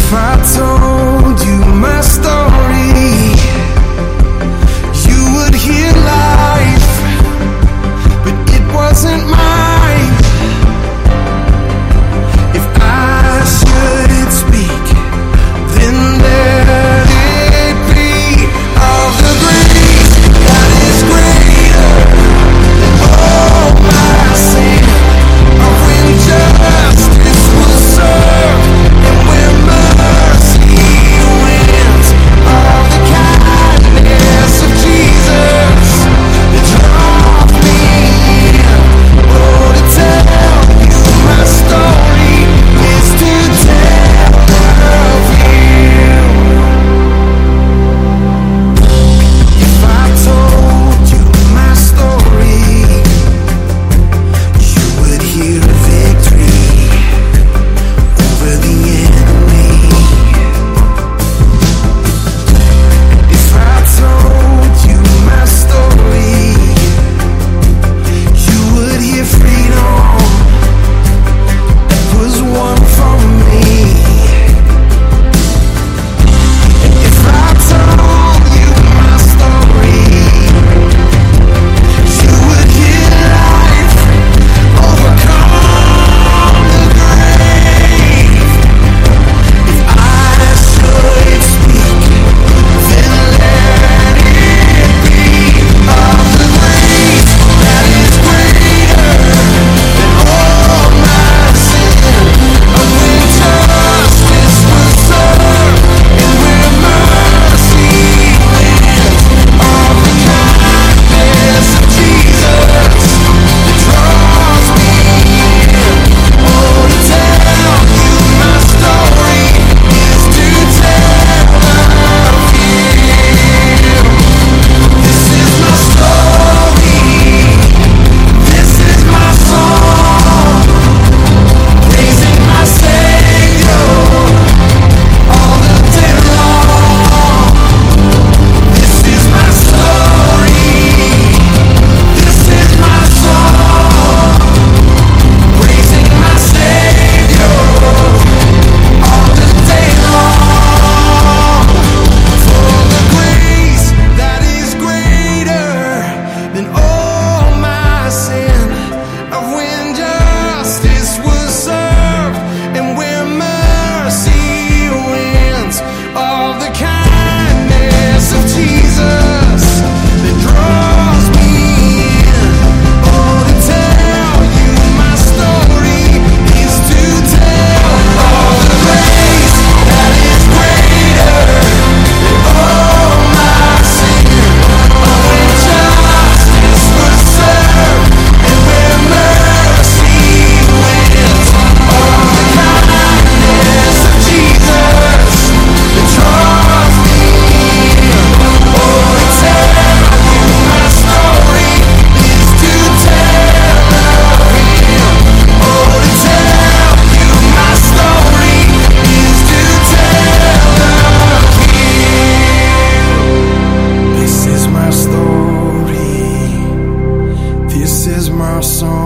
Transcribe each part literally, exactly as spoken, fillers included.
If I told you my story, you would hear life, but it wasn't mine. If I should speak, then let it be of the grace that is greater than all my sin, of when justice was served and when mercy wins, of the kindness of Jesus that draws me in. Oh, to tell you my story is to tell of you. If I told you my story, you would hear a victory over the enemy. If I told you my story, you would hear freedom that was won for me. If I told you my story, you would hear life overcome the grave. If I should speak, then let it be of the grace that is greater than all my sin, of when justice was served and where mercy wins, of the kindness of Jesus that draws me in. Oh, to tell you my story is to tell of you. This is my story. This is my song, praising my Savior all the day long. This is my story. This is my song, praising my Savior all the day long. For the grace that is greater than all my sin, of when justice was served and where mercy wins, of the kindness of Jesus that draws me in. Oh, to tell you my story is to tell of the grace that is greater than all my sin, of when justice was served and where mercy wins, of the kindness of Jesus that draws me in. Oh, to tell you my story is to tell of Him. Oh, to tell you my story is to tell of Him. This is my story. This is my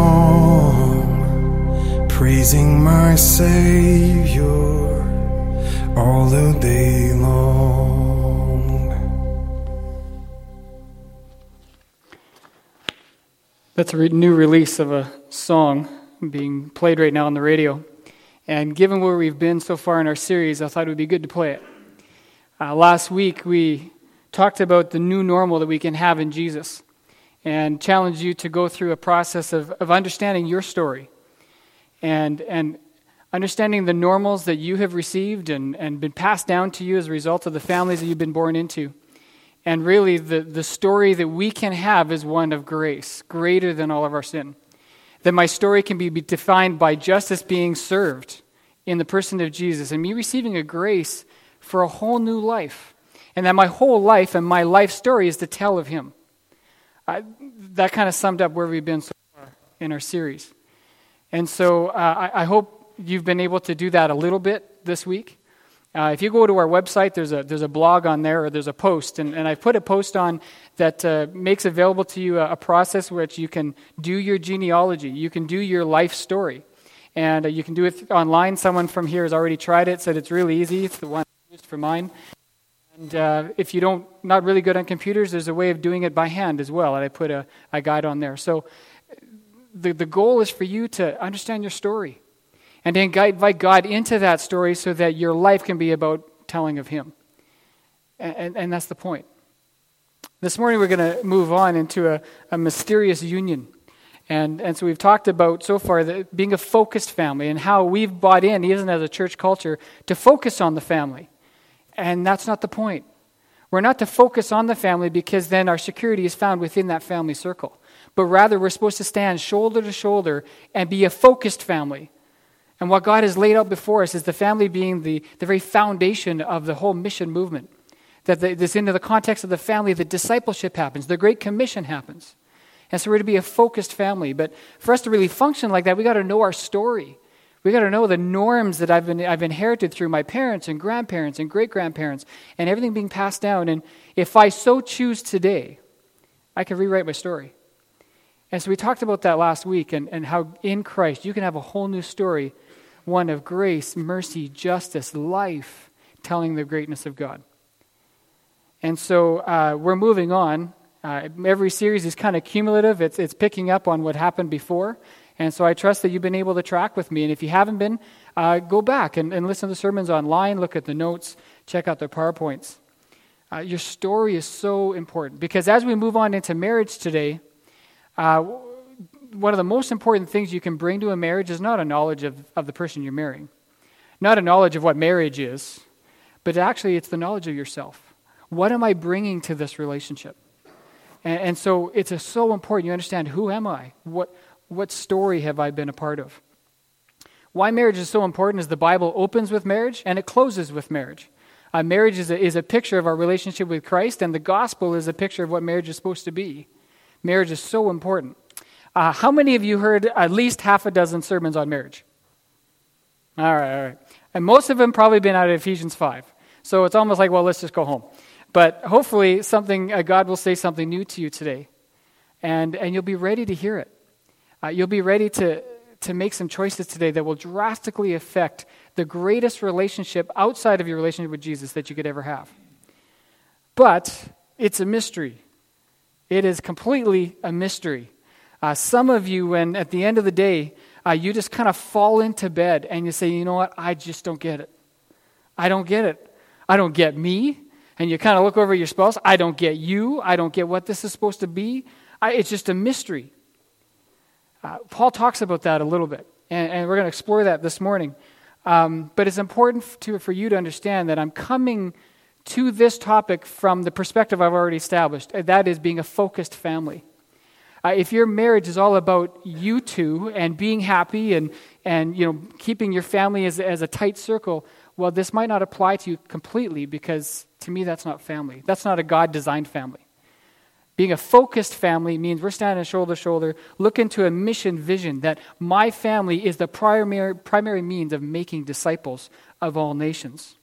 song, praising my Savior all the day long. That's a re- new release of a song being played right now on the radio. And given where we've been so far in our series, I thought it would be good to play it. Uh, last week, we talked about the new normal that we can have in Jesus and challenged you to go through a process of, of understanding your story and, and understanding the normals that you have received and, and been passed down to you as a result of the families that you've been born into. And really, the, the story that we can have is one of grace, greater than all of our sin. That my story can be defined by justice being served in the person of Jesus and me receiving a grace for a whole new life. And that my whole life and my life story is to tell of Him. Uh, that kind of summed up where we've been so far in our series. And so uh, I, I hope you've been able to do that a little bit this week. Uh, if you go to our website, there's a there's a blog on there, or there's a post, and, and I put a post on that uh, makes available to you a, a process which you can do your genealogy, you can do your life story, And uh, you can do it online. Someone from here has already tried it, said it's really easy. It's the one I used for mine. And uh, if you don't, not really good on computers, there's a way of doing it by hand as well. And I put a, a guide on there. So the, the goal is for you to understand your story and then invite God into that story so that your life can be about telling of Him. And, and, and that's the point. This morning we're going to move on into a, a mysterious union. And and so we've talked about so far the, being a focused family and how we've bought in, even as a church culture, to focus on the family. And that's not the point. We're not to focus on the family because then our security is found within that family circle. But rather we're supposed to stand shoulder to shoulder and be a focused family. And what God has laid out before us is the family being the, the very foundation of the whole mission movement. That the, this into the context of the family, the discipleship happens, the Great Commission happens. And so we're to be a focused family. But for us to really function like that, we got to know our story. We got to know the norms that I've been, I've inherited through my parents and grandparents and great-grandparents and everything being passed down. And if I so choose today, I can rewrite my story. And so we talked about that last week and, and how in Christ you can have a whole new story, one of grace, mercy, justice, life, telling the greatness of God. And so uh, we're moving on. Uh, every series is kind of cumulative. It's it's picking up on what happened before. And so I trust that you've been able to track with me. And if you haven't been, uh, go back and, and listen to the sermons online, look at the notes, check out their PowerPoints. Uh, your story is so important because as we move on into marriage today, uh, one of the most important things you can bring to a marriage is not a knowledge of, of the person you're marrying, not a knowledge of what marriage is, but actually it's the knowledge of yourself. What am I bringing to this relationship? And, and so it's a, so important you understand, who am I? What What story have I been a part of? Why marriage is so important is the Bible opens with marriage and it closes with marriage. Uh, marriage is a, is a picture of our relationship with Christ, and the gospel is a picture of what marriage is supposed to be. Marriage is so important. Uh, how many of you heard at least half a dozen sermons on marriage? All right, all right. And most of them probably been out of Ephesians five. So it's almost like, well, let's just go home. But hopefully something uh, God will say something new to you today. And, and you'll be ready to hear it. Uh, you'll be ready to, to make some choices today that will drastically affect the greatest relationship outside of your relationship with Jesus that you could ever have. But it's a mystery. It is completely a mystery. Uh, some of you, when at the end of the day, uh, you just kind of fall into bed and you say, you know what, I just don't get it. I don't get it. I don't get me. And you kind of look over at your spouse, I don't get you. I don't get what this is supposed to be. I, it's just a mystery. Uh, Paul talks about that a little bit, and, and we're going to explore that this morning. Um, but it's important to, for you to understand that I'm coming to this topic from the perspective I've already established, and that is being a focused family. Uh, if your marriage is all about you two and being happy and, and you know keeping your family as, as a tight circle, well, this might not apply to you completely because to me that's not family. That's not a God-designed family. Being a focused family means we're standing shoulder to shoulder, looking to a mission vision that my family is the primary, primary means of making disciples of all nations.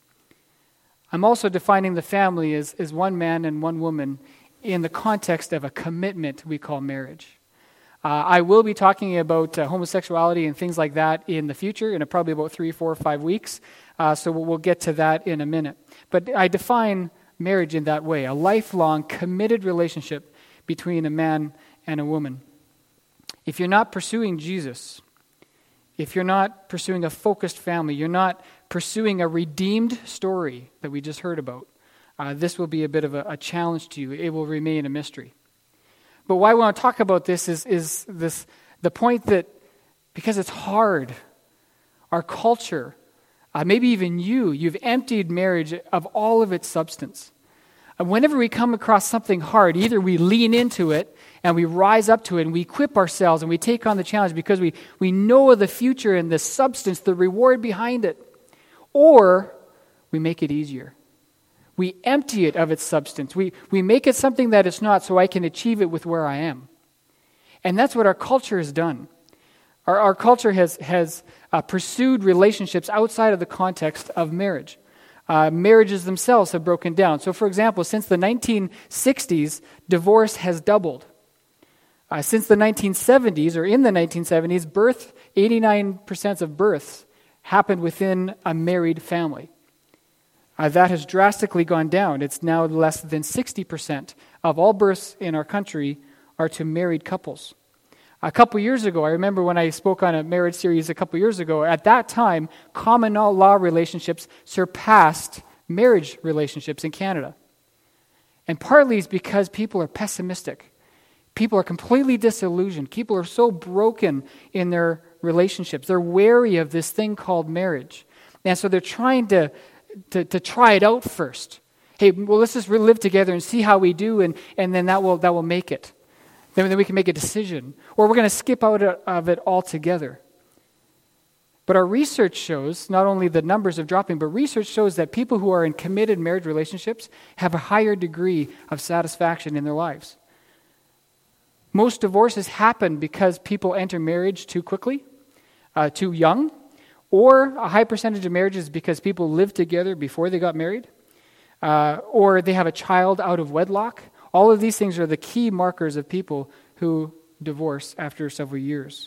I'm also defining the family as, as one man and one woman in the context of a commitment we call marriage. Uh, I will be talking about uh, homosexuality and things like that in the future, in a, probably about three, four, five weeks. Uh, so we'll, we'll get to that in a minute. But I define marriage in that way, a lifelong committed relationship between a man and a woman. If you're not pursuing Jesus, if you're not pursuing a focused family, you're not pursuing a redeemed story that we just heard about, uh, this will be a bit of a, a challenge to you. It will remain a mystery. But why I want to talk about this is, is this the point that because it's hard, our culture, uh, maybe even you, you've emptied marriage of all of its substance. And whenever we come across something hard, either we lean into it and we rise up to it and we equip ourselves and we take on the challenge because we, we know the future and the substance, the reward behind it, or we make it easier. We empty it of its substance. We, we make it something that it's not so I can achieve it with where I am. And that's what our culture has done. Our, our culture has, has uh, pursued relationships outside of the context of marriage. Uh, marriages themselves have broken down. So, for example, since the nineteen sixties, divorce has doubled. Uh, since the nineteen seventies, or in the nineteen seventies, birth eighty-nine percent of births happened within a married family. Uh, that has drastically gone down. It's now less than sixty percent of all births in our country are to married couples. A couple years ago, I remember when I spoke on a marriage series a couple years ago, at that time, common law relationships surpassed marriage relationships in Canada. And partly it's because people are pessimistic. People are completely disillusioned. People are so broken in their relationships. They're wary of this thing called marriage. And so they're trying to, to, to try it out first. Hey, well, let's just live together and see how we do, and, and then that will that will make it. Then, then we can make a decision. Or we're going to skip out of it altogether. But our research shows, not only the numbers are dropping, but research shows that people who are in committed marriage relationships have a higher degree of satisfaction in their lives. Most divorces happen because people enter marriage too quickly, uh, too young, or a high percentage of marriages because people lived together before they got married, uh, or they have a child out of wedlock. All of these things are the key markers of people who divorce after several years.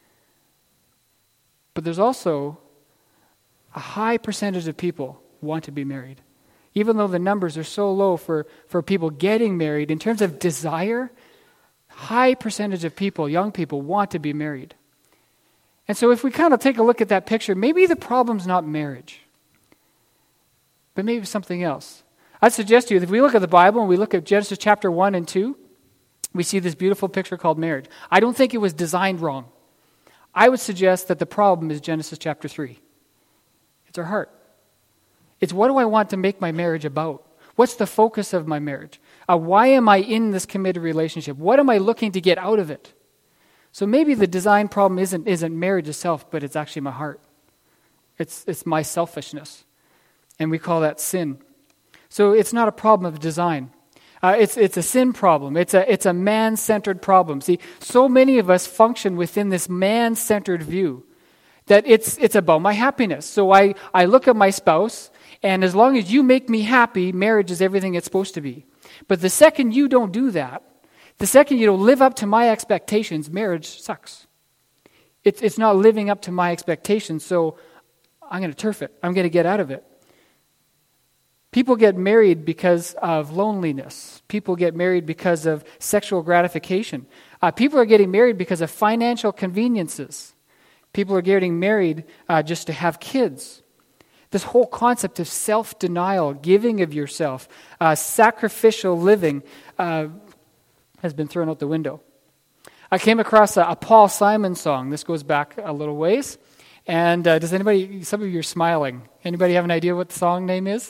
But there's also a high percentage of people who want to be married. Even though the numbers are so low for, for people getting married, in terms of desire, high percentage of people, young people, want to be married. And so if we kind of take a look at that picture, maybe the problem's not marriage, but maybe something else. I'd suggest to you that if we look at the Bible and we look at Genesis chapter one and two, we see this beautiful picture called marriage. I don't think it was designed wrong. I would suggest that the problem is Genesis chapter three. It's our heart. It's what do I want to make my marriage about? What's the focus of my marriage? Uh, why am I in this committed relationship? What am I looking to get out of it? So maybe the design problem isn't, isn't marriage itself, but it's actually my heart. It's, it's my selfishness. And we call that sin. So it's not a problem of design. Uh, it's it's a sin problem. It's a it's a man-centered problem. See, so many of us function within this man-centered view that it's it's about my happiness. So I, I look at my spouse, and as long as you make me happy, marriage is everything it's supposed to be. But the second you don't do that, the second you don't live up to my expectations, marriage sucks. It's it's not living up to my expectations, so I'm going to turf it. I'm going to get out of it. People get married because of loneliness. People get married because of sexual gratification. Uh, people are getting married because of financial conveniences. People are getting married uh, just to have kids. This whole concept of self-denial, giving of yourself, uh, sacrificial living uh, has been thrown out the window. I came across a, a Paul Simon song. This goes back a little ways. And uh, does anybody, some of you are smiling. Anybody have an idea what the song name is?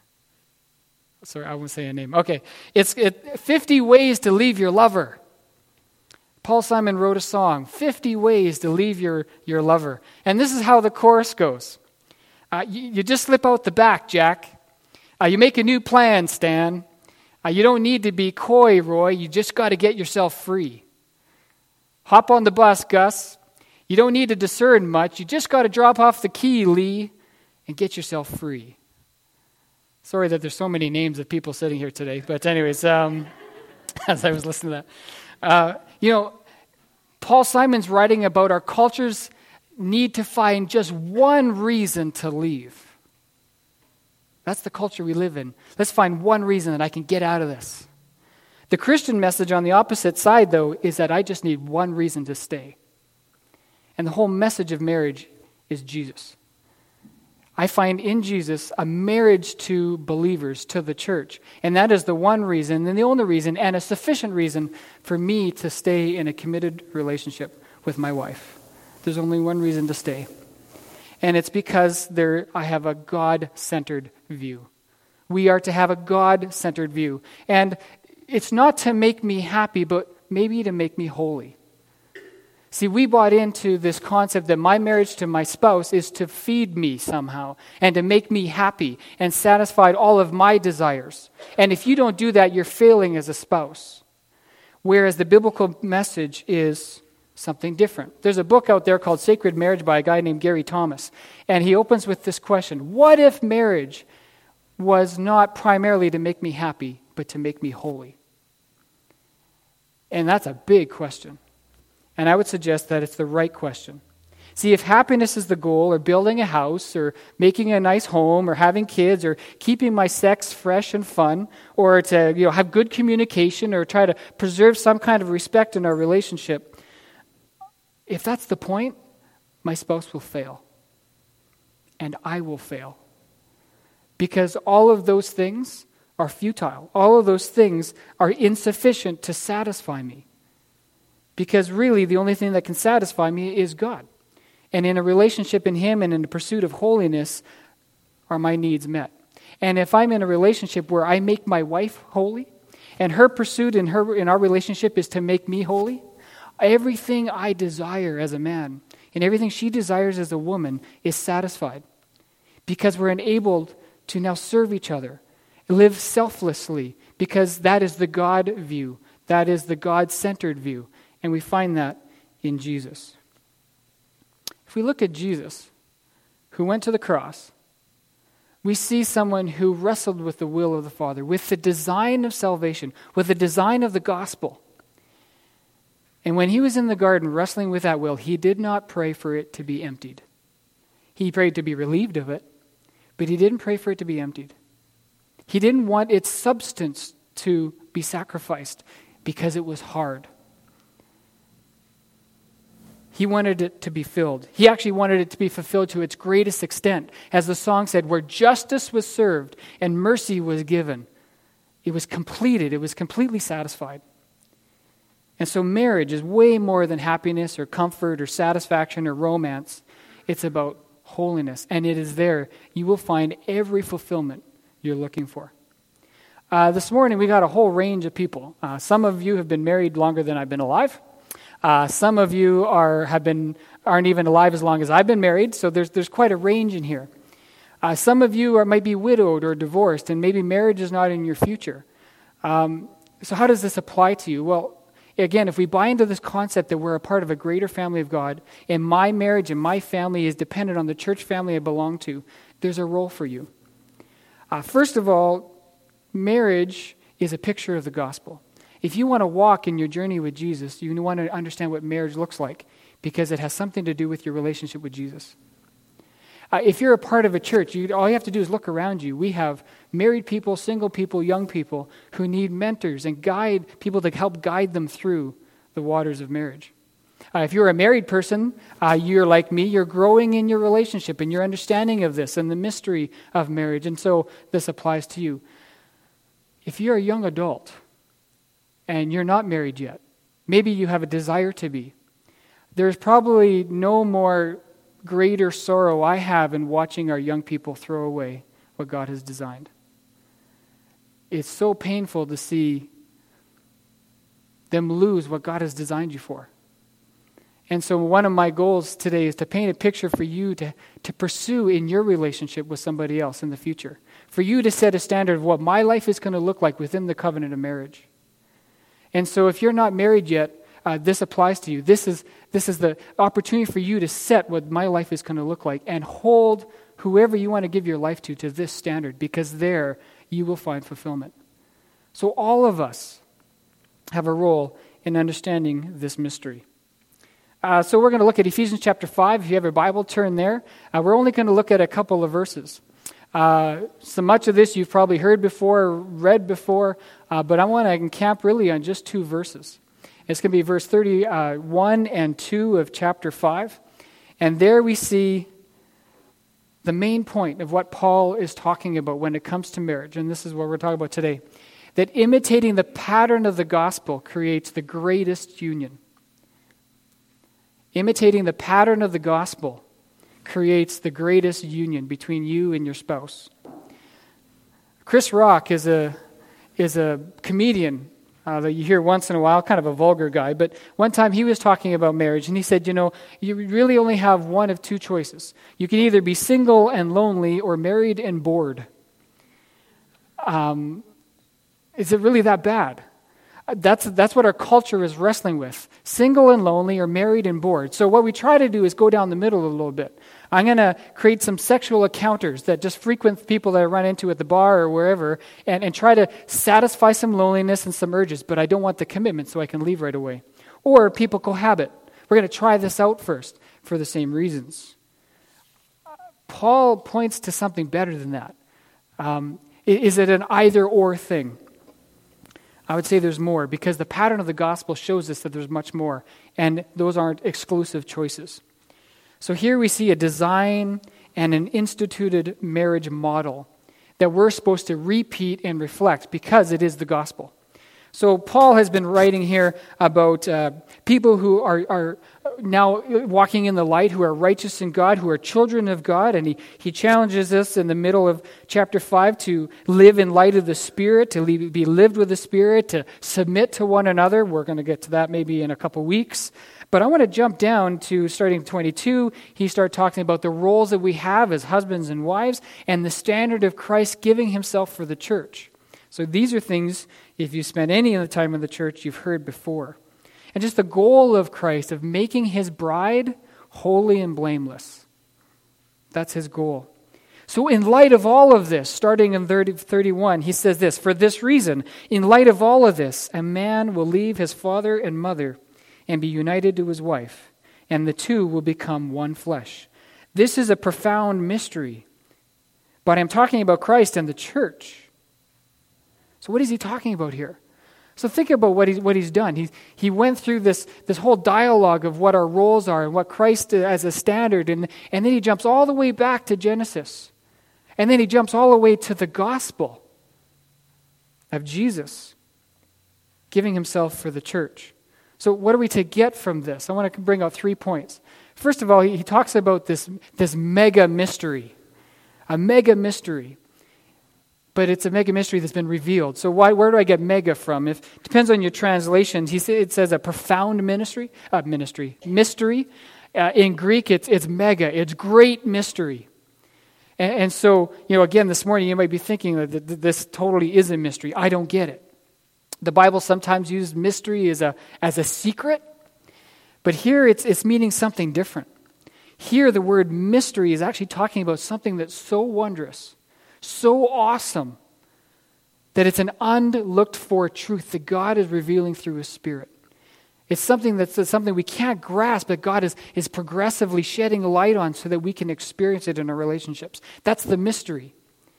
Sorry, I won't say a name. Okay. It's it, fifty Ways to Leave Your Lover. Paul Simon wrote a song, fifty Ways to Leave Your, your Lover. And this is how the chorus goes. Uh, you, you just slip out the back, Jack. Uh, you make a new plan, Stan. Uh, you don't need to be coy, Roy. You just got to get yourself free. Hop on the bus, Gus. You don't need to discern much. You just got to drop off the key, Lee, and get yourself free. Sorry that there's so many names of people sitting here today. But anyways, um, as I was listening to that. Uh, you know, Paul Simon's writing about our culture's need to find just one reason to leave. That's the culture we live in. Let's find one reason that I can get out of this. The Christian message on the opposite side, though, is that I just need one reason to stay. And the whole message of marriage is Jesus. I find in Jesus a marriage to believers, to the church. And that is the one reason, and the only reason, and a sufficient reason for me to stay in a committed relationship with my wife. There's only one reason to stay. And it's because there I have a God-centered view. We are to have a God-centered view. And it's not to make me happy, but maybe to make me holy. See, we bought into this concept that my marriage to my spouse is to feed me somehow and to make me happy and satisfy all of my desires. And if you don't do that, you're failing as a spouse. Whereas the biblical message is something different. There's a book out there called Sacred Marriage by a guy named Gary Thomas. And he opens with this question: what if marriage was not primarily to make me happy, but to make me holy? And that's a big question. And I would suggest that it's the right question. See, if happiness is the goal, or building a house, or making a nice home, or having kids, or keeping my sex fresh and fun, or to you know have good communication, or try to preserve some kind of respect in our relationship, if that's the point, my spouse will fail. And I will fail. Because all of those things are futile. All of those things are insufficient to satisfy me. Because really, the only thing that can satisfy me is God. And in a relationship in Him and in the pursuit of holiness are my needs met. And if I'm in a relationship where I make my wife holy, and her pursuit in her in our relationship is to make me holy, everything I desire as a man and everything she desires as a woman is satisfied. Because we're enabled to now serve each other, live selflessly, because that is the God view. That is the God-centered view. And we find that in Jesus. If we look at Jesus, who went to the cross, we see someone who wrestled with the will of the Father, with the design of salvation, with the design of the gospel. And when he was in the garden wrestling with that will, he did not pray for it to be emptied. He prayed to be relieved of it, but he didn't pray for it to be emptied. He didn't want its substance to be sacrificed because it was hard. He wanted it to be filled. He actually wanted it to be fulfilled to its greatest extent. As the song said, where justice was served and mercy was given. It was completed. It was completely satisfied. And so marriage is way more than happiness or comfort or satisfaction or romance. It's about holiness. And it is there. You will find every fulfillment you're looking for. Uh, this morning we got a whole range of people. Uh, some of you have been married longer than I've been alive. Uh, some of you are have been aren't even alive as long as I've been married, so there's there's quite a range in here. Uh, some of you are might be widowed or divorced, and maybe marriage is not in your future. Um, so how does this apply to you? Well, again, if we buy into this concept that we're a part of a greater family of God, and my marriage and my family is dependent on the church family I belong to, there's a role for you. Uh, first of all, marriage is a picture of the gospel. If you want to walk in your journey with Jesus, you want to understand what marriage looks like because it has something to do with your relationship with Jesus. Uh, if you're a part of a church, you, all you have to do is look around you. We have married people, single people, young people who need mentors and guide people to help guide them through the waters of marriage. Uh, if you're a married person, uh, you're like me, you're growing in your relationship and your understanding of this and the mystery of marriage. And so this applies to you. If you're a young adult, and you're not married yet, maybe you have a desire to be, there's probably no more greater sorrow I have in watching our young people throw away what God has designed. It's so painful to see them lose what God has designed you for. And so one of my goals today is to paint a picture for you to, to pursue in your relationship with somebody else in the future. For you to set a standard of what my life is going to look like within the covenant of marriage. And so if you're not married yet, uh, this applies to you. This is this is the opportunity for you to set what my life is going to look like and hold whoever you want to give your life to to this standard, because there you will find fulfillment. So all of us have a role in understanding this mystery. Uh, so we're going to look at Ephesians chapter five. If you have your Bible, turn there. Uh, we're only going to look at a couple of verses. Uh, so much of this you've probably heard before, read before, uh, but I want to encamp really on just two verses. It's going to be verse thirty-one and two of chapter five. And there we see the main point of what Paul is talking about when it comes to marriage. And this is what we're talking about today. That imitating the pattern of the gospel creates the greatest union. Imitating the pattern of the gospel creates the greatest union between you and your spouse. Chris Rock is a is a comedian uh, that you hear once in a while, kind of a vulgar guy, but one time he was talking about marriage, and he said, you know, you really only have one of two choices. You can either be single and lonely or married and bored. Um, is it really that bad? That's that's what our culture is wrestling with. Single and lonely or married and bored. So what we try to do is go down the middle a little bit. I'm going to create some sexual encounters that just frequent people that I run into at the bar or wherever and, and try to satisfy some loneliness and some urges, but I don't want the commitment so I can leave right away. Or people cohabit. We're going to try this out first. for the same reasons. Paul points to something better than that. Um, is it an either-or thing? I would say there's more, because the pattern of the gospel shows us that there's much more, and those aren't exclusive choices. So here we see a design and an instituted marriage model that we're supposed to repeat and reflect because it is the gospel. So Paul has been writing here about uh, people who are, are now walking in the light, who are righteous in God, who are children of God, and he, he challenges us in the middle of chapter five to live in light of the Spirit, to leave, be lived with the Spirit, to submit to one another. We're going to get to that maybe in a couple weeks. But I want to jump down to starting twenty-two. He started talking about the roles that we have as husbands and wives and the standard of Christ giving himself for the church. So these are things, if you spend any of the time in the church, you've heard before. And just the goal of Christ of making his bride holy and blameless. That's his goal. So in light of all of this, starting in thirty, thirty-one, he says this, "For this reason, in light of all of this, a man will leave his father and mother and be united to his wife, and the two will become one flesh. This is a profound mystery, but I'm talking about Christ and the church." So what is he talking about here? So think about what he's, what he's done. He, he went through this, this whole dialogue of what our roles are and what Christ as a standard, and, and then he jumps all the way back to Genesis. And then he jumps all the way to the gospel of Jesus giving himself for the church. So what are we to get from this? I want to bring out three points. First of all, he, he talks about this, this mega mystery, a mega mystery. But it's a mega mystery that's been revealed. So why? Where do I get mega from? If it depends on your translations. He say, it says a profound ministry, uh, ministry, mystery. Uh, in Greek, it's it's mega. It's great mystery. And, and so, you know, again, this morning you might be thinking that this totally is a mystery. I don't get it. The Bible sometimes uses mystery as a as a secret, but here it's it's meaning something different. Here, the word mystery is actually talking about something that's so wondrous, so awesome, that it's an unlooked-for truth that God is revealing through his Spirit. It's something that's, that's something we can't grasp, but God is, is progressively shedding light on so that we can experience it in our relationships. That's the mystery.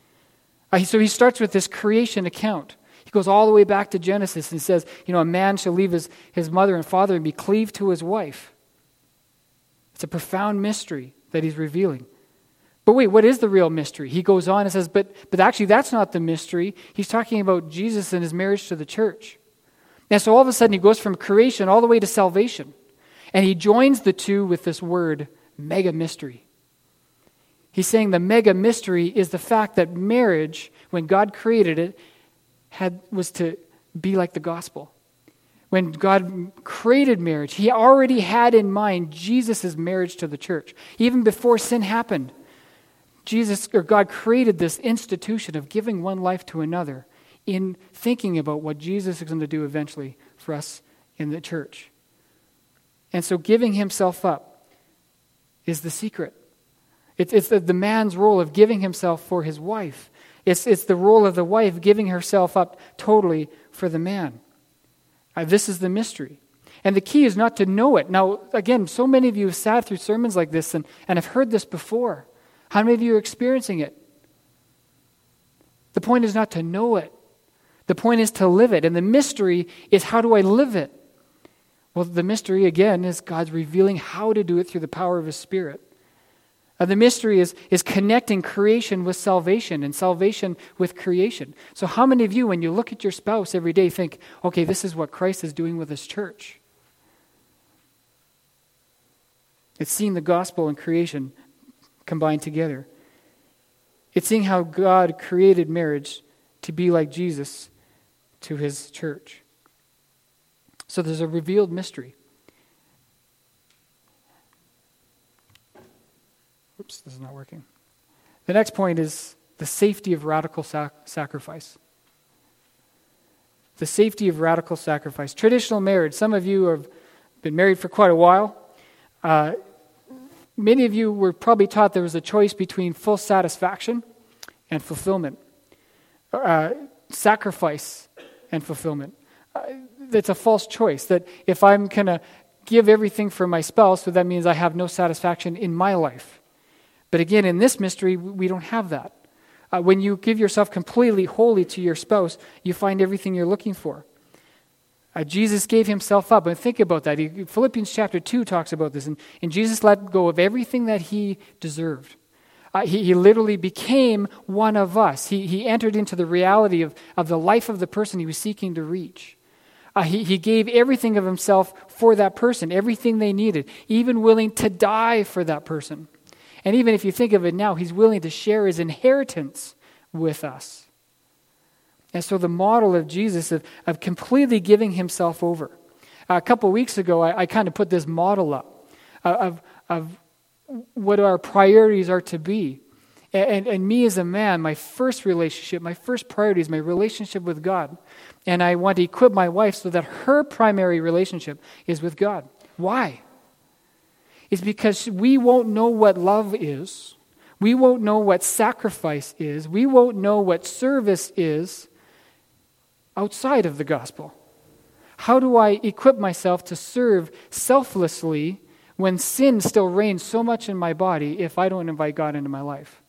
Uh, so he starts with this creation account. He goes all the way back to Genesis and he says, you know, a man shall leave his, his mother and father and be cleaved to his wife. It's a profound mystery that he's revealing. But wait, what is the real mystery? He goes on and says, but, but actually that's not the mystery. He's talking about Jesus and his marriage to the church. And so all of a sudden he goes from creation all the way to salvation. And he joins the two with this word, mega mystery. He's saying the mega mystery is the fact that marriage, when God created it, had was to be like the gospel. When God created marriage, he already had in mind Jesus' marriage to the church. Even before sin happened, Jesus or God created this institution of giving one life to another in thinking about what Jesus is going to do eventually for us in the church. And so giving himself up is the secret. It's, it's the, the man's role of giving himself for his wife. It's, it's the role of the wife giving herself up totally for the man. Uh, this is the mystery. And the key is not to know it. Now, again, so many of you have sat through sermons like this and, and have heard this before. How many of you are experiencing it? The point is not to know it. The point is to live it. And the mystery is, how do I live it? Well, the mystery, again, is God's revealing how to do it through the power of his Spirit. Uh, the mystery is, is connecting creation with salvation and salvation with creation. So how many of you, when you look at your spouse every day, think, okay, this is what Christ is doing with his church? It's seeing the gospel and creation combined together. It's seeing how God created marriage to be like Jesus to his church. So there's a revealed mystery. Oops, this is not working. The next point is the safety of radical sac- sacrifice. The safety of radical sacrifice. Traditional marriage. Some of you have been married for quite a while. Uh, many of you were probably taught there was a choice between full satisfaction and fulfillment. Uh, sacrifice and fulfillment. Uh, that's a false choice. That if I'm going to give everything for my spouse, so that means I have no satisfaction in my life. But again, in this mystery, we don't have that. Uh, when you give yourself completely wholly to your spouse, you find everything you're looking for. Uh, Jesus gave himself up. And think about that. He, Philippians chapter two talks about this. And, and Jesus let go of everything that he deserved. Uh, he, he literally became one of us. He, he entered into the reality of, of the life of the person he was seeking to reach. Uh, he, he gave everything of himself for that person, everything they needed, even willing to die for that person. And even if you think of it now, he's willing to share his inheritance with us. And so the model of Jesus of, of completely giving himself over. Uh, a couple weeks ago, I, I kind of put this model up uh, of, of what our priorities are to be. And, and, and me as a man, my first relationship, my first priority is my relationship with God. And I want to equip my wife so that her primary relationship is with God. Why? It's because we won't know what love is. We won't know what sacrifice is. We won't know what service is outside of the gospel. How do I equip myself to serve selflessly when sin still reigns so much in my body if I don't invite God into my life?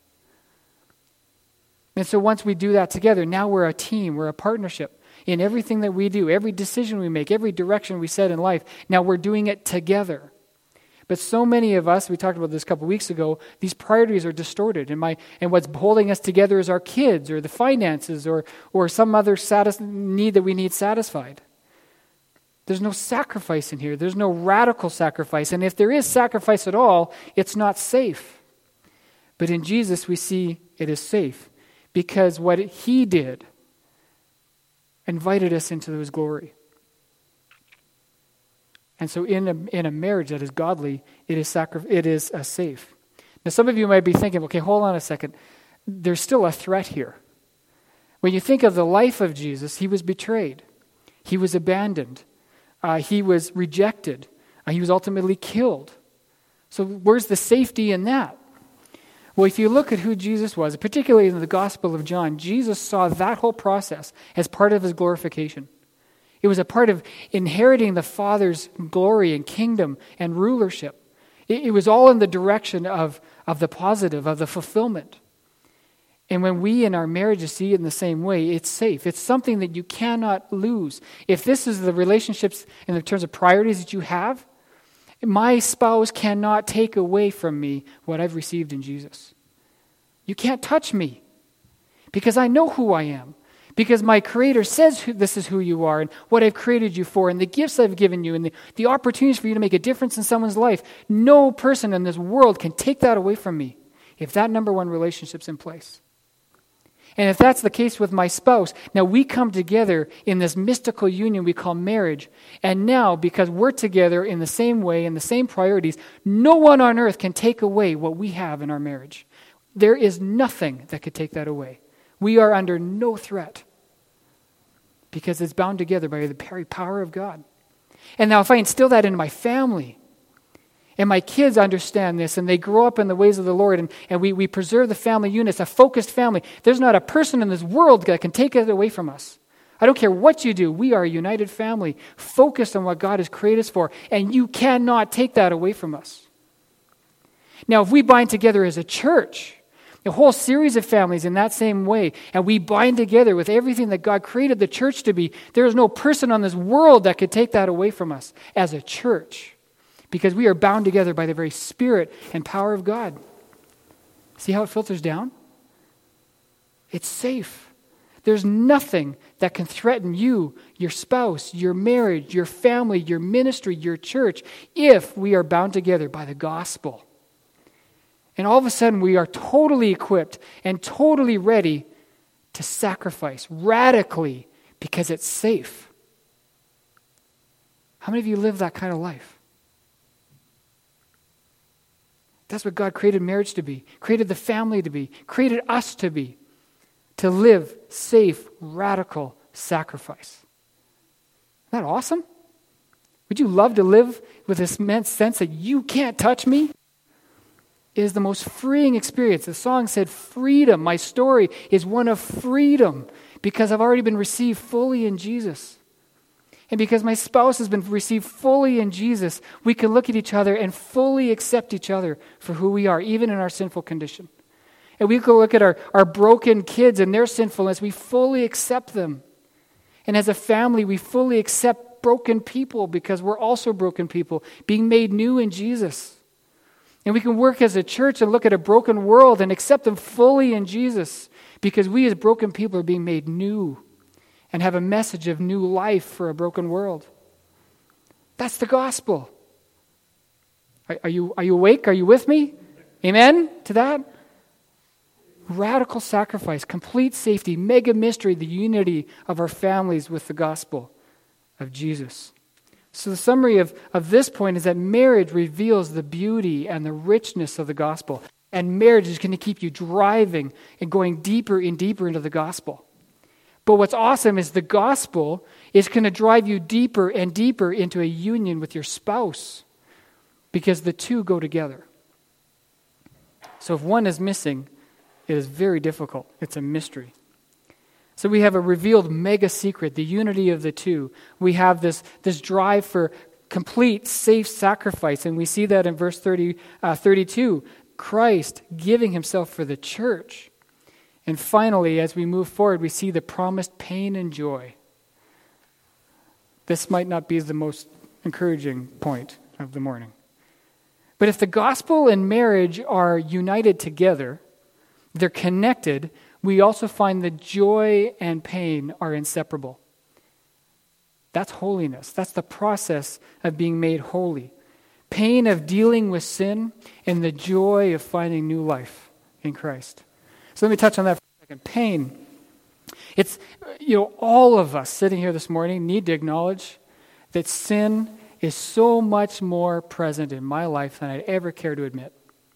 And so once we do that together, now we're a team, we're a partnership in everything that we do, every decision we make, every direction we set in life. Now we're doing it together. But so many of us, we talked about this a couple weeks ago, these priorities are distorted. And my and what's holding us together is our kids or the finances or or some other satis- need that we need satisfied. There's no sacrifice in here. There's no radical sacrifice. And if there is sacrifice at all, it's not safe. But in Jesus, we see it is safe because what he did invited us into his glory. And so in a, in a marriage that is godly, it is sacri- it is uh, safe. Now some of you might be thinking, okay, hold on a second. There's still a threat here. When you think of the life of Jesus, he was betrayed. He was abandoned. Uh, he was rejected. Uh, he was ultimately killed. So where's the safety in that? Well, if you look at who Jesus was, particularly in the Gospel of John, Jesus saw that whole process as part of his glorification. It was a part of inheriting the Father's glory and kingdom and rulership. It, it was all in the direction of, of the positive, of the fulfillment. And when we in our marriages see it in the same way, it's safe. It's something that you cannot lose. If this is the relationships in the terms of priorities that you have, my spouse cannot take away from me what I've received in Jesus. You can't touch me because I know who I am. Because my Creator says who, this is who you are and what I've created you for and the gifts I've given you and the, the opportunities for you to make a difference in someone's life. No person in this world can take that away from me if that number one relationship's in place. And if that's the case with my spouse, now we come together in this mystical union we call marriage. And now, because we're together in the same way, in the same priorities, no one on earth can take away what we have in our marriage. There is nothing that could take that away. We are under no threat because it's bound together by the very power of God. And now if I instill that into my family, and my kids understand this, and they grow up in the ways of the Lord, and, and we, we preserve the family units, a focused family, there's not a person in this world that can take it away from us. I don't care what you do. We are a united family, focused on what God has created us for, and you cannot take that away from us. Now, if we bind together as a church, a whole series of families in that same way, and we bind together with everything that God created the church to be, there is no person on this world that could take that away from us as a church, because we are bound together by the very Spirit and power of God. See how it filters down? It's safe. There's nothing that can threaten you, your spouse, your marriage, your family, your ministry, your church, if we are bound together by the gospel. And all of a sudden, we are totally equipped and totally ready to sacrifice radically because it's safe. How many of you live that kind of life? That's what God created marriage to be, created the family to be, created us to be, to live safe, radical sacrifice. Isn't that awesome? Would you love to live with this immense sense that you can't touch me? It is the most freeing experience. The song said, freedom. My story is one of freedom because I've already been received fully in Jesus. And because my spouse has been received fully in Jesus, we can look at each other and fully accept each other for who we are, even in our sinful condition. And we can look at our, our broken kids and their sinfulness. We fully accept them. And as a family, we fully accept broken people because we're also broken people, being made new in Jesus. And we can work as a church and look at a broken world and accept them fully in Jesus because we as broken people are being made new and have a message of new life for a broken world. That's the gospel. Are, are you, are you awake? Are you with me? Amen to that? Radical sacrifice, complete safety, mega mystery, the unity of our families with the gospel of Jesus. So the summary of, of this point is that marriage reveals the beauty and the richness of the gospel. And marriage is going to keep you driving and going deeper and deeper into the gospel. But what's awesome is the gospel is going to drive you deeper and deeper into a union with your spouse because the two go together. So if one is missing, it is very difficult. It's a mystery. So we have a revealed mega secret, the unity of the two. We have this, this drive for complete, safe sacrifice, and we see that in verse thirty, uh, thirty-two, Christ giving himself for the church. And finally, as we move forward, we see the promised pain and joy. This might not be the most encouraging point of the morning. But if the gospel and marriage are united together, they're connected, we also find that joy and pain are inseparable. That's holiness. That's the process of being made holy. Pain of dealing with sin and the joy of finding new life in Christ. So let me touch on that for a second. Pain. It's, you know, all of us sitting here this morning need to acknowledge that sin is so much more present in my life than I'd ever care to admit.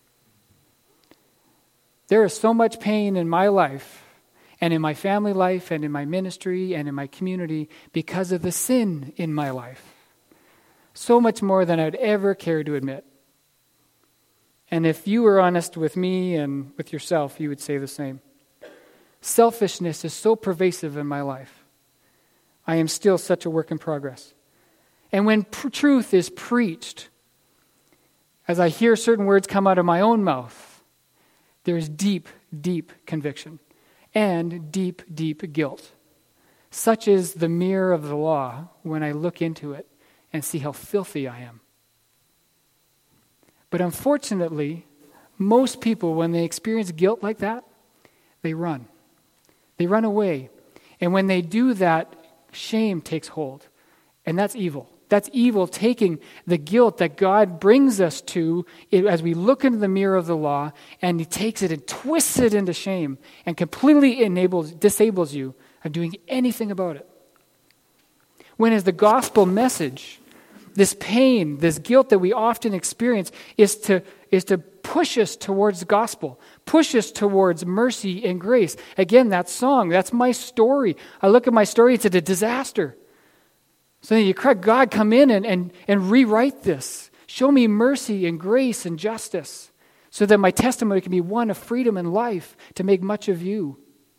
There is so much pain in my life and in my family life and in my ministry and in my community because of the sin in my life. So much more than I'd ever care to admit. And if you were honest with me and with yourself, you would say the same. Selfishness is so pervasive in my life. I am still such a work in progress. And when pr- truth is preached, as I hear certain words come out of my own mouth, there is deep, deep conviction and deep, deep guilt. Such is the mirror of the law when I look into it and see how filthy I am. But unfortunately, most people, when they experience guilt like that, they run. They run away. And when they do that, shame takes hold. And that's evil. That's evil, taking the guilt that God brings us to as we look into the mirror of the law, and he takes it and twists it into shame and completely enables, disables you of doing anything about it. When as the gospel message, this pain, this guilt that we often experience is to, is to push us towards the gospel, push us towards mercy and grace. Again, that song, that's my story. I look at my story, it's a disaster. So you cry, God, come in and, and, and rewrite this. Show me mercy and grace and justice so that my testimony can be one of freedom and life to make much of you.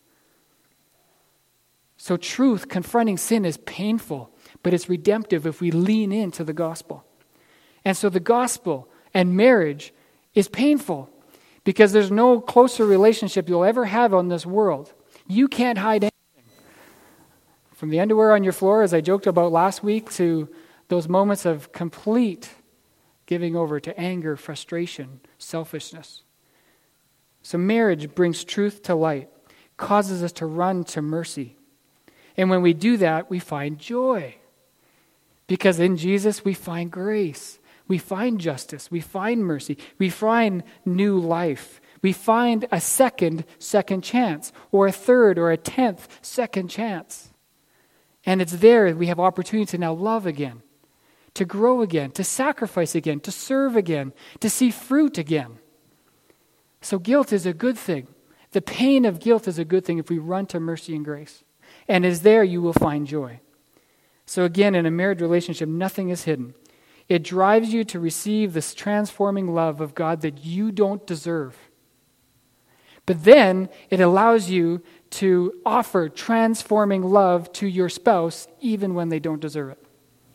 So truth, confronting sin is painful, but it's redemptive if we lean into the gospel. And so the gospel and marriage is painful because there's no closer relationship you'll ever have on this world. You can't hide anything. From the underwear on your floor, as I joked about last week, to those moments of complete giving over to anger, frustration, selfishness. So marriage brings truth to light, causes us to run to mercy. And when we do that, we find joy. Because in Jesus, we find grace. We find justice. We find mercy. We find new life. We find a second, second chance, or a third or a tenth second chance. And it's there we have opportunity to now love again, to grow again, to sacrifice again, to serve again, to see fruit again. So guilt is a good thing. The pain of guilt is a good thing if we run to mercy and grace. And as there you will find joy. So again, in a marriage relationship, nothing is hidden. It drives you to receive this transforming love of God that you don't deserve. But then it allows you to offer transforming love to your spouse even when they don't deserve it.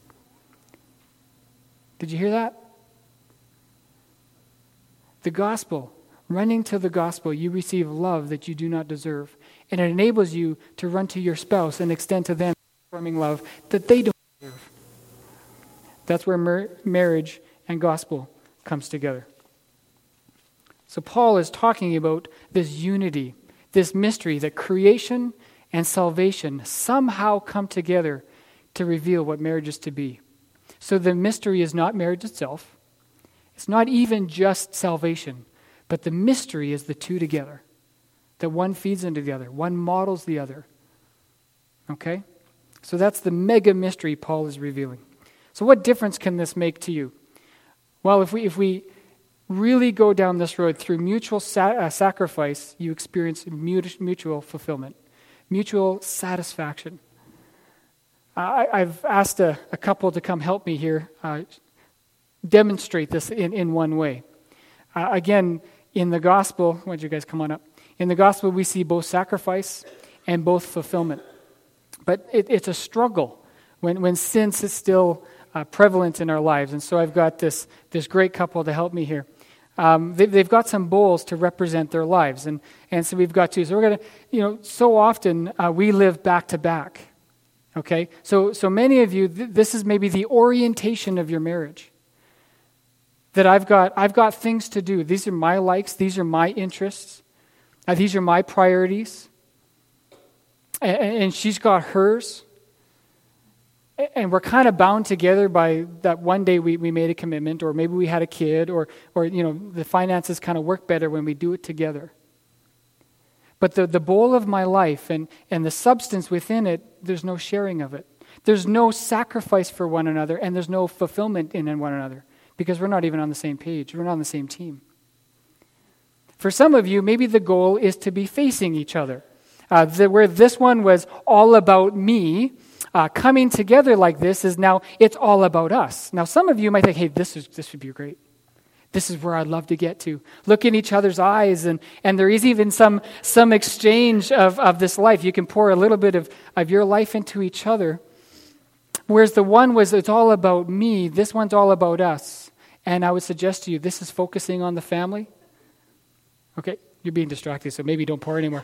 Did you hear that? The gospel, running to the gospel, you receive love that you do not deserve. And it enables you to run to your spouse and extend to them transforming love that they don't deserve. That's where mar- marriage and gospel comes together. So Paul is talking about this unity, this mystery that creation and salvation somehow come together to reveal what marriage is to be. So the mystery is not marriage itself. It's not even just salvation, but the mystery is the two together. That one feeds into the other, one models the other. Okay? So that's the mega mystery Paul is revealing. So what difference can this make to you? Well, if we if we really go down this road through mutual sa- uh, sacrifice, you experience mut- mutual fulfillment, mutual satisfaction. Uh, I, I've asked a, a couple to come help me here uh, demonstrate this in, in one way. Uh, again, in the gospel, why don't you guys come on up? In the gospel, we see both sacrifice and both fulfillment. But it, it's a struggle when, when sin is still uh, prevalent in our lives. And so I've got this, this great couple to help me here. Um, they, they've got some bowls to represent their lives. And, and so we've got two. So we're going to, you know, so often uh, we live back to back. Okay? So, so many of you, th- this is maybe the orientation of your marriage. That I've got, I've got things to do. These are my likes. These are my interests. Uh, these are my priorities. And, and she's got hers. And we're kind of bound together by that one day we, we made a commitment, or maybe we had a kid, or, or you know, the finances kind of work better when we do it together. But the, the bowl of my life and, and the substance within it, there's no sharing of it. There's no sacrifice for one another, and there's no fulfillment in one another. Because we're not even on the same page. We're not on the same team. For some of you, maybe the goal is to be facing each other. Uh, the, where this one was all about me, uh, coming together like this is now, it's all about us. Now, some of you might think, hey, this is this would be great. This is where I'd love to get to. Look in each other's eyes, and, and there is even some some exchange of, of this life. You can pour a little bit of, of your life into each other. Whereas the one was, it's all about me, this one's all about us. And I would suggest to you, this is focusing on the family. Okay, you're being distracted, so maybe don't pour anymore.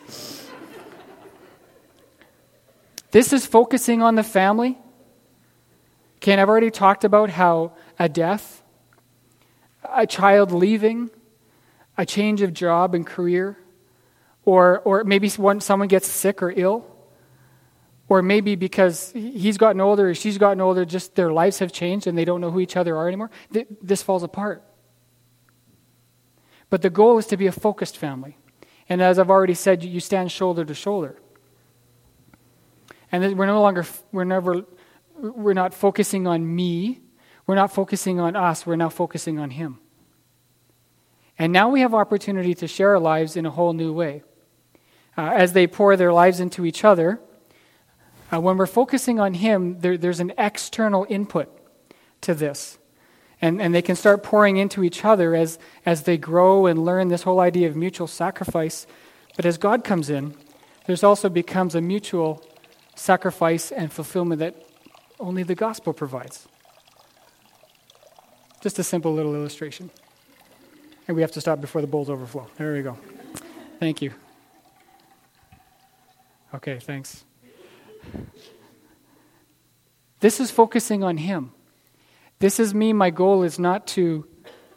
This is focusing on the family. Okay, and I've already talked about how a death, a child leaving, a change of job and career, or or maybe one, someone gets sick or ill, or maybe because he's gotten older or she's gotten older, just their lives have changed and they don't know who each other are anymore. Th- this falls apart. But the goal is to be a focused family. And as I've already said, you stand shoulder to shoulder. And we're no longer, we're never, we're not focusing on me. We're not focusing on us. We're now focusing on Him. And now we have opportunity to share our lives in a whole new way. Uh, as they pour their lives into each other, Uh, when we're focusing on Him, there, there's an external input to this. And, and they can start pouring into each other as, as they grow and learn this whole idea of mutual sacrifice. But as God comes in, there's also becomes a mutual sacrifice and fulfillment that only the gospel provides. Just a simple little illustration. And we have to stop before the bowls overflow. There we go. Thank you. Okay, thanks. This is focusing on Him. This is me. My goal is not to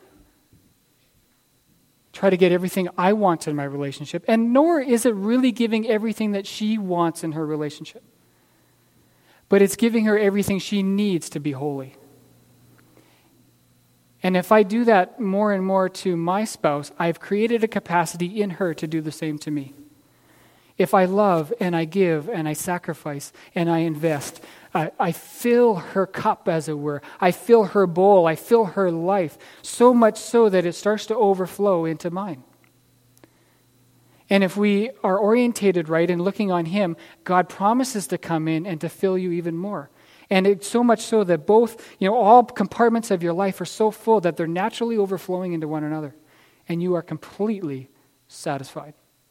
try to get everything I want in my relationship, and nor is it really giving everything that she wants in her relationship. But it's giving her everything she needs to be holy. And if I do that more and more to my spouse, I've created a capacity in her to do the same to me. If I love and I give and I sacrifice and I invest, I, I fill her cup, as it were. I fill her bowl. I fill her life, so much so that it starts to overflow into mine. And if we are orientated right and looking on Him, God promises to come in and to fill you even more. And it's so much so that both, you know, all compartments of your life are so full that they're naturally overflowing into one another. And you are completely satisfied.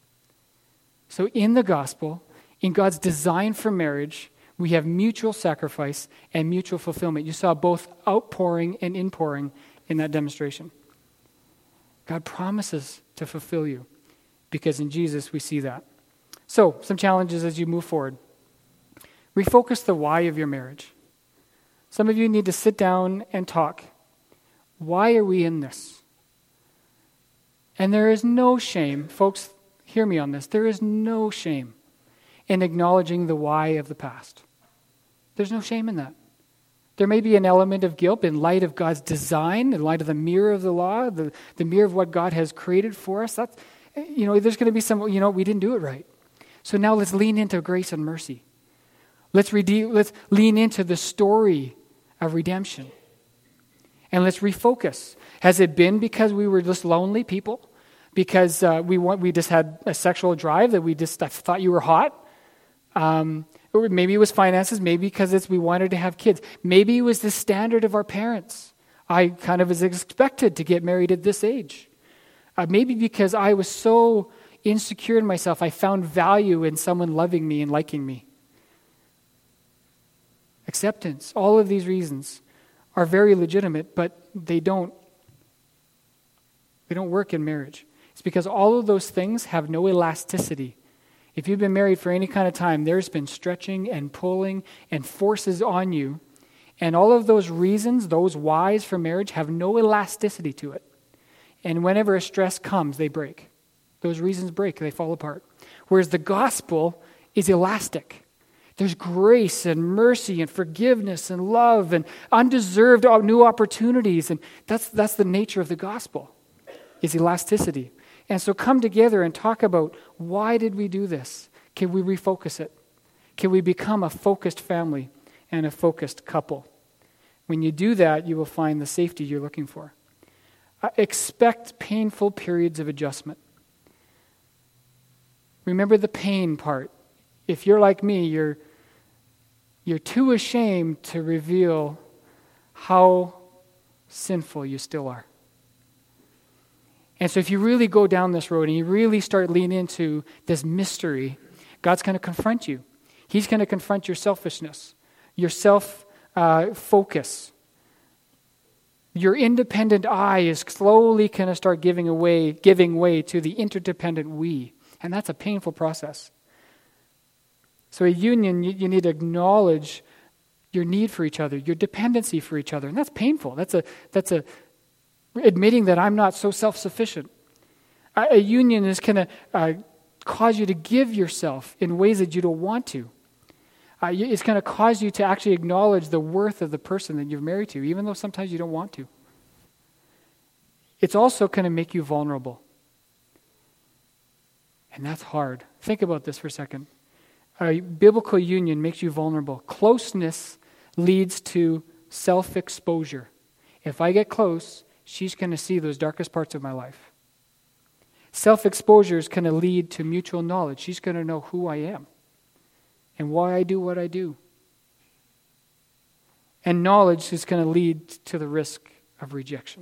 So in the gospel, in God's design for marriage, we have mutual sacrifice and mutual fulfillment. You saw both outpouring and inpouring in that demonstration. God promises to fulfill you because in Jesus we see that. So, some challenges as you move forward. Refocus the why of your marriage. Some of you need to sit down and talk. Why are we in this? And there is no shame, folks, hear me on this. There is no shame in acknowledging the why of the past. There's no shame in that. There may be an element of guilt in light of God's design, in light of the mirror of the law, the, the mirror of what God has created for us. That's, you know, there's going to be some, you know, we didn't do it right. So now let's lean into grace and mercy. Let's redeem, let's lean into the story of redemption. And let's refocus. Has it been because we were just lonely people? Because uh, we want, we just had a sexual drive that we just I thought you were hot? Um, or maybe it was finances. Maybe because it's we wanted to have kids. Maybe it was the standard of our parents. I kind of was expected to get married at this age. Uh, maybe because I was so insecure in myself, I found value in someone loving me and liking me. Acceptance. All of these reasons are very legitimate, but they don't, they don't work in marriage. It's because all of those things have no elasticity. If you've been married for any kind of time, there's been stretching and pulling and forces on you. And all of those reasons, those whys for marriage, have no elasticity to it. And whenever a stress comes, they break. Those reasons break, they fall apart. Whereas the gospel is elastic. There's grace and mercy and forgiveness and love and undeserved new opportunities. And that's that's the nature of the gospel, is elasticity. And so come together and talk about, why did we do this? Can we refocus it? Can we become a focused family and a focused couple? When you do that, you will find the safety you're looking for. Uh, expect painful periods of adjustment. Remember the pain part. If you're like me, you're you're too ashamed to reveal how sinful you still are. And so if you really go down this road and you really start leaning into this mystery, God's going to confront you. He's going to confront your selfishness, your self-focus. Uh, your independent I is slowly going to start giving away, giving way to the interdependent we. And that's a painful process. So a union, you, you need to acknowledge your need for each other, your dependency for each other. And that's painful. That's a that's a admitting that I'm not so self-sufficient. A, a union is going to uh, cause you to give yourself in ways that you don't want to. Uh, it's going to cause you to actually acknowledge the worth of the person that you're married to, even though sometimes you don't want to. It's also going to make you vulnerable. And that's hard. Think about this for a second. A biblical union makes you vulnerable. Closeness leads to self-exposure. If I get close, she's going to see those darkest parts of my life. Self-exposure is going to lead to mutual knowledge. She's going to know who I am and why I do what I do. And knowledge is going to lead to the risk of rejection.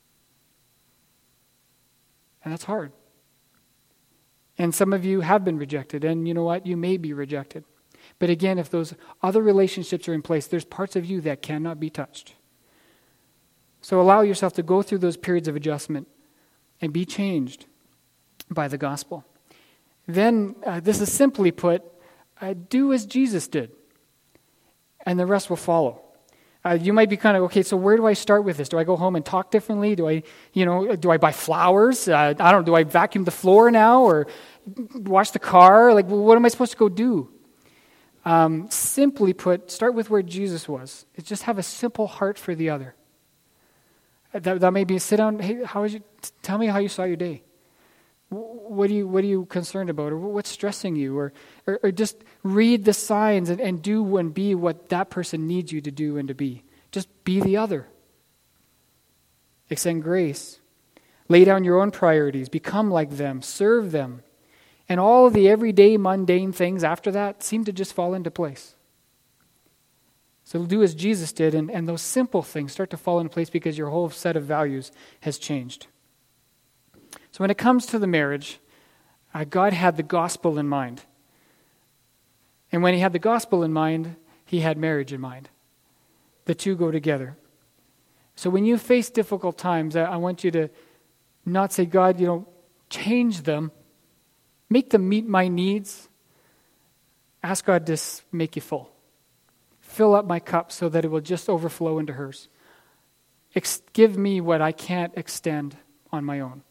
And that's hard. And some of you have been rejected, and you know what? You may be rejected. But again, if those other relationships are in place, there's parts of you that cannot be touched. So allow yourself to go through those periods of adjustment and be changed by the gospel. Then, uh, this is simply put, uh, do as Jesus did, and the rest will follow. Uh, you might be kind of, okay, so where do I start with this? Do I go home and talk differently? Do I, you know, do I buy flowers? Uh, I don't know, do I vacuum the floor now or wash the car? Like, well, what am I supposed to go do? Um, simply put, start with where Jesus was. It's just have a simple heart for the other. That, that may be sit down, hey, how was you, tell me how you saw your day. What are you, what are you concerned about? Or what's stressing you? Or, or, or just read the signs and, and do and be what that person needs you to do and to be. Just be the other. Extend grace. Lay down your own priorities. Become like them. Serve them. And all of the everyday mundane things after that seem to just fall into place. So do as Jesus did, and, and those simple things start to fall into place because your whole set of values has changed. So when it comes to the marriage, Uh, God had the gospel in mind. And when he had the gospel in mind, he had marriage in mind. The two go together. So when you face difficult times, I, I want you to not say, God, you know, change them. Make them meet my needs. Ask God to s- make you full. Fill up my cup so that it will just overflow into hers. Ex- give me what I can't extend on my own.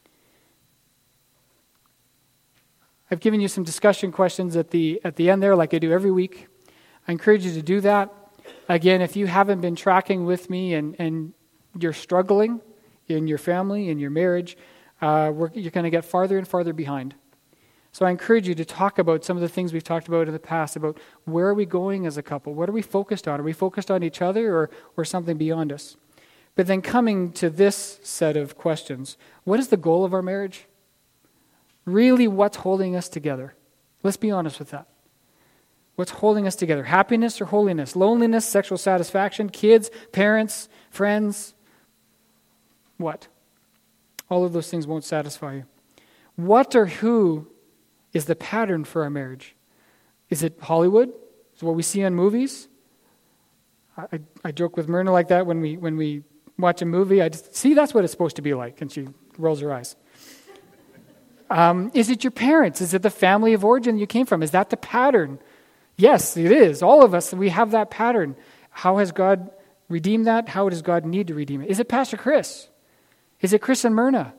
I've given you some discussion questions at the at the end there, like I do every week. I encourage you to do that. Again, if you haven't been tracking with me and, and you're struggling in your family, in your marriage, uh, we're, you're going to get farther and farther behind. So I encourage you to talk about some of the things we've talked about in the past, about where are we going as a couple? What are we focused on? Are we focused on each other or, or something beyond us? But then coming to this set of questions, what is the goal of our marriage? Really, what's holding us together? Let's be honest with that. What's holding us together? Happiness or holiness? Loneliness, sexual satisfaction, kids, parents, friends? What? All of those things won't satisfy you. What or who is the pattern for our marriage? Is it Hollywood? Is it what we see on movies? I, I, I joke with Myrna like that when we when we watch a movie. I just, see, that's what it's supposed to be like. And she rolls her eyes. Um, is it your parents? Is it the family of origin you came from? Is that the pattern? Yes, it is. All of us, we have that pattern. How has God redeemed that? How does God need to redeem it? Is it Pastor Chris? Is it Chris and Myrna?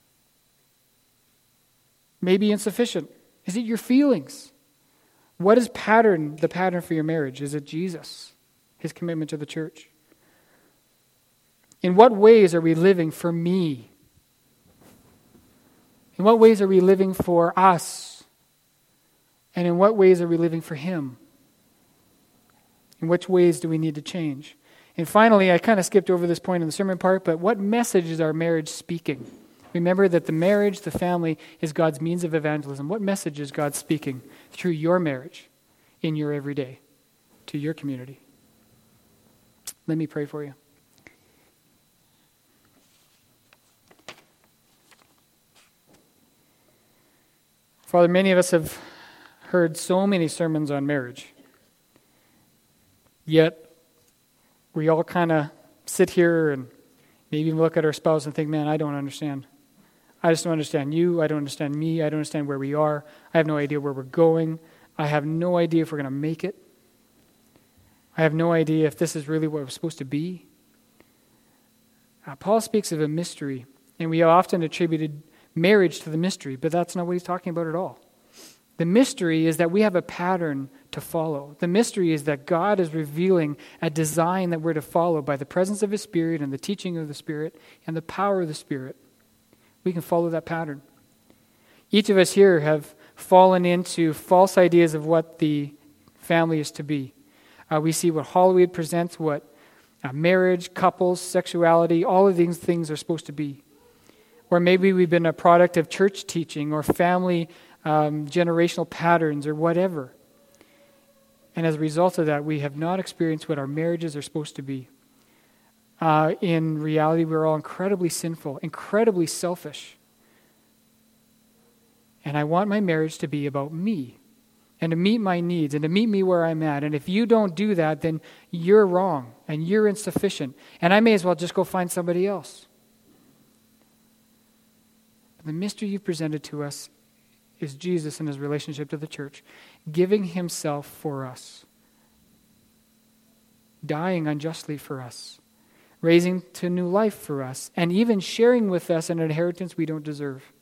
Maybe insufficient. Is it your feelings? What is pattern, the pattern for your marriage? Is it Jesus? His commitment to the church? In what ways are we living for me? In what ways are we living for us? And in what ways are we living for him? In which ways do we need to change? And finally, I kind of skipped over this point in the sermon part, but what message is our marriage speaking? Remember that the marriage, the family, is God's means of evangelism. What message is God speaking through your marriage, in your everyday, to your community? Let me pray for you. Father, many of us have heard so many sermons on marriage, yet we all kind of sit here and maybe look at our spouse and think, man, I don't understand. I just don't understand you. I don't understand me. I don't understand where we are. I have no idea where we're going. I have no idea if we're going to make it. I have no idea if this is really what we're supposed to be. Uh, Paul speaks of a mystery, and we often attributed marriage to the mystery, but that's not what he's talking about at all. The mystery is that we have a pattern to follow. The mystery is that God is revealing a design that we're to follow by the presence of his Spirit and the teaching of the Spirit and the power of the Spirit. We can follow that pattern. Each of us here have fallen into false ideas of what the family is to be. Uh, we see what Hollywood presents, what uh, marriage, couples, sexuality, all of these things are supposed to be. Or maybe we've been a product of church teaching or family um, generational patterns or whatever. And as a result of that, we have not experienced what our marriages are supposed to be. Uh, in reality, we're all incredibly sinful, incredibly selfish. And I want my marriage to be about me and to meet my needs and to meet me where I'm at. And if you don't do that, then you're wrong and you're insufficient. And I may as well just go find somebody else. The mystery you've presented to us is Jesus and his relationship to the church, giving himself for us, dying unjustly for us, raising to new life for us, and even sharing with us an inheritance we don't deserve.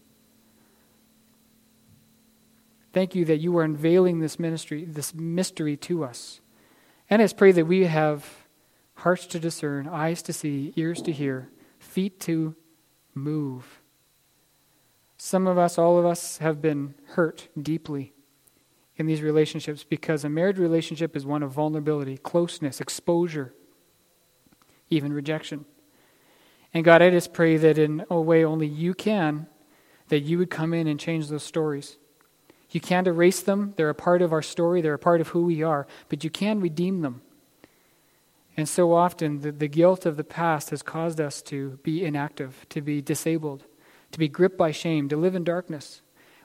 Thank you that you are unveiling this ministry, this mystery to us. And I just pray that we have hearts to discern, eyes to see, ears to hear, feet to move. Some of us, all of us, have been hurt deeply in these relationships because a marriage relationship is one of vulnerability, closeness, exposure, even rejection. And God, I just pray that in a way only you can, that you would come in and change those stories. You can't erase them. They're a part of our story. They're a part of who we are. But you can redeem them. And so often, the, the guilt of the past has caused us to be inactive, to be disabled, to be gripped by shame, to live in darkness.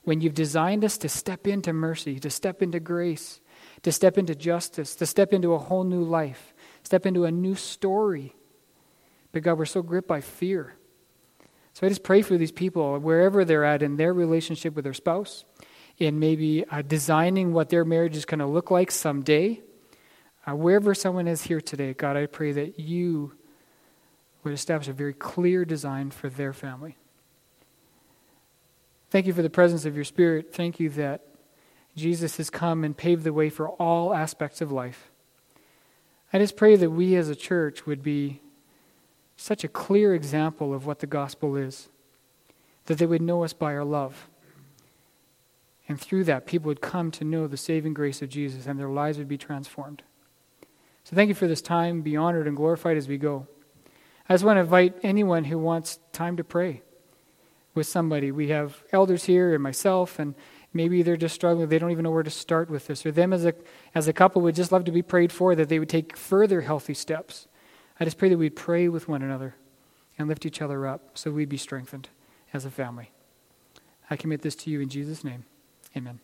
when you've designed us to step into mercy, to step into grace, to step into justice, to step into a whole new life, step into a new story. But God, we're so gripped by fear. So I just pray for these people, wherever they're at in their relationship with their spouse, in maybe uh, designing what their marriage is going to look like someday. Uh, wherever someone is here today, God, I pray that you would establish a very clear design for their family. Thank you for the presence of your Spirit. Thank you that Jesus has come and paved the way for all aspects of life. I just pray that we as a church would be such a clear example of what the gospel is, that they would know us by our love. And through that, people would come to know the saving grace of Jesus and their lives would be transformed. So thank you for this time. Be honored and glorified as we go. I just want to invite anyone who wants time to pray with somebody. We have elders here and myself, and maybe they're just struggling. They don't even know where to start with this. Or them as a as a couple would just love to be prayed for, that they would take further healthy steps. I just pray that we'd pray with one another and lift each other up so we'd be strengthened as a family. I commit this to you in Jesus' name. Amen.